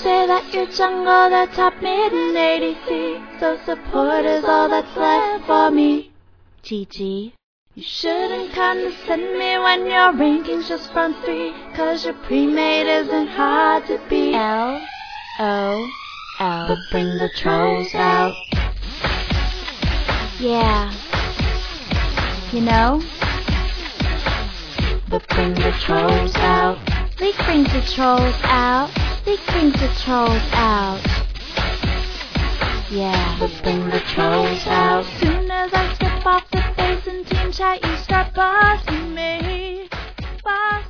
say that you're jungle, the top mid and ADC. So support is all that's left for me. GG. You shouldn't condescend me when your ranking's just front 3, 'cause your pre-made isn't hard to beat. LOL. But bring the trolls out. Yeah. You know? But bring the trolls out. Leak brings the trolls out. Leak brings the trolls out. Yeah. But bring the trolls out. Soon as I step off the base in team chat, you start bossing me.